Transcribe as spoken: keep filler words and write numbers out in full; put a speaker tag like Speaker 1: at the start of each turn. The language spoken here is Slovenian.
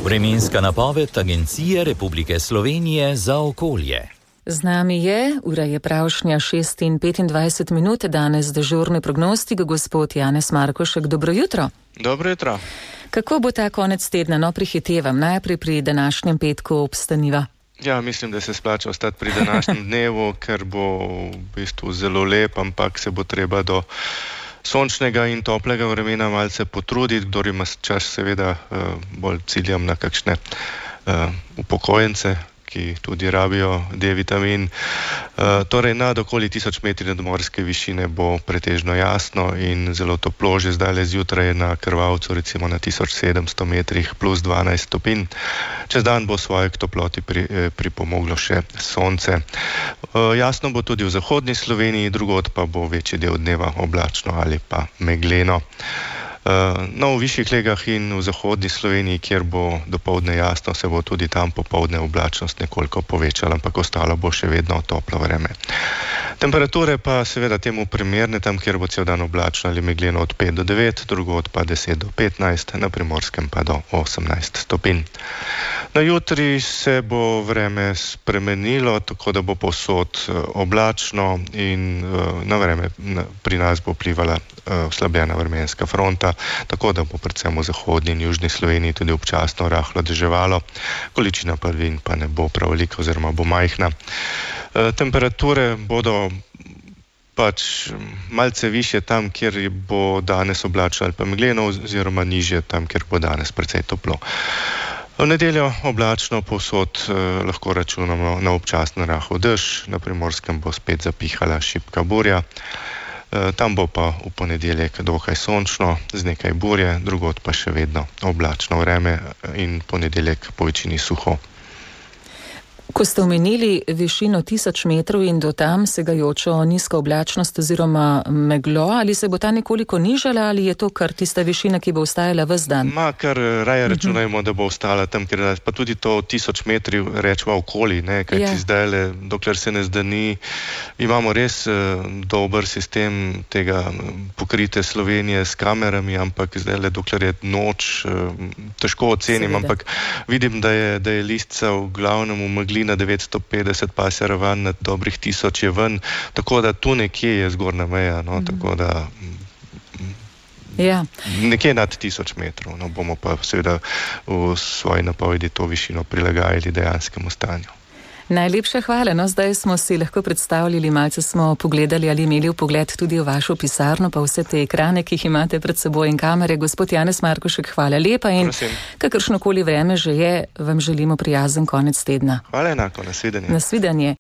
Speaker 1: Vremenska napoved Agencije Republike Slovenije za okolje.
Speaker 2: Z nami je, ura je pravšnja šest in petindvajset minut, danes dežurni prognostik, gospod Janez Markošek. Dobro jutro.
Speaker 3: Dobro jutro.
Speaker 2: Kako bo ta konec tedna? No, prihitevam najprej pri današnjem petku obstaniva.
Speaker 3: Ja, mislim, da se splača ostati pri današnjem dnevu, ker bo v bistvu zelo lep, ampak se bo treba do sončnega in toplega vremena malce potruditi, kdor ima čas, seveda bolj ciljam na kakšne uh, upokojence, ki tudi rabijo D-vitamin. Uh, torej, nad okoli tisoč metri nadmorske višine bo pretežno jasno in zelo toplo, že zdaj le zjutraj na Krvavcu, recimo na tisoč sedemsto metrih plus dvanajst stopinj. Čez dan bo svoje k toploti pri, eh, pripomoglo še sonce. Uh, jasno bo tudi v zahodni Sloveniji, drugod pa bo večji del dneva oblačno ali pa megleno. Uh, no, v višjih legah in v zahodni Sloveniji, kjer bo dopoldne jasno, se bo tudi tam popoldne oblačnost nekoliko povečala, ampak ostalo bo še vedno toplo vreme. Temperature pa seveda temu primerne, tam kjer bo cel dan oblačno ali megleno od pet do devet, drugod pa deset do petnajst, na Primorskem pa do osemnajst stopinj. Na jutri se bo vreme spremenilo, tako da bo povsod oblačno in uh, na vreme na, pri nas bo vplivala uh, slabena vremenska fronta, tako da bo predvsem v zahodni in južni Sloveniji tudi občasno rahlo deževalo, količina padavin pa ne bo prav velika oziroma bo majhna. E, temperature bodo pač malce višje tam, kjer bo danes oblačno ali pa megleno, oziroma nižje tam, kjer bo danes precej toplo. V nedeljo oblačno povsod eh, lahko računamo na občasno rahel dež, na Primorskem bo spet zapihala šibka burja. Tam bo pa v ponedeljek dokaj sončno, z nekaj burje, drugod pa še vedno oblačno vreme in ponedeljek po večini suho.
Speaker 2: Ko ste omenili višino tisoč metrov in do tam segajočo nizko oblačnost oziroma meglo, ali se bo ta nekoliko nižala ali je to kar tista višina, ki bo ostajala ves dan?
Speaker 3: Ma, kar raje računajmo, da bo ostala tam, ker pa tudi to tisoč metrov rečeva okoli, ne, kaj ti ja. Zdajle, dokler se ne zdani, imamo res uh, dober sistem tega pokrite Slovenije s kamerami, ampak zdajle, dokler je noč, uh, težko ocenim, Seveda. Ampak vidim, da je, da je listca v glavnem v megli na devetsto petdeset, pa se ravan na dobrih tisoč je ven, tako da tu nekje je zgornja meja, no, mm. tako da
Speaker 2: ja.
Speaker 3: nekje nad tisoč metrov, no, bomo pa seveda v svoji napovedi to višino prilagajali dejanskemu stanju.
Speaker 2: Najlepša hvala, no zdaj smo si lahko predstavljali, malce smo pogledali ali imeli vpogled tudi v vašo pisarno, pa vse te ekrane, ki jih imate pred seboj in kamere. Gospod Janez Markošek, hvala lepa in Prosim. Kakršnokoli vreme že je, vam želimo prijazen konec tedna.
Speaker 3: Hvala enako, nasvidenje.
Speaker 2: Nasvidenje.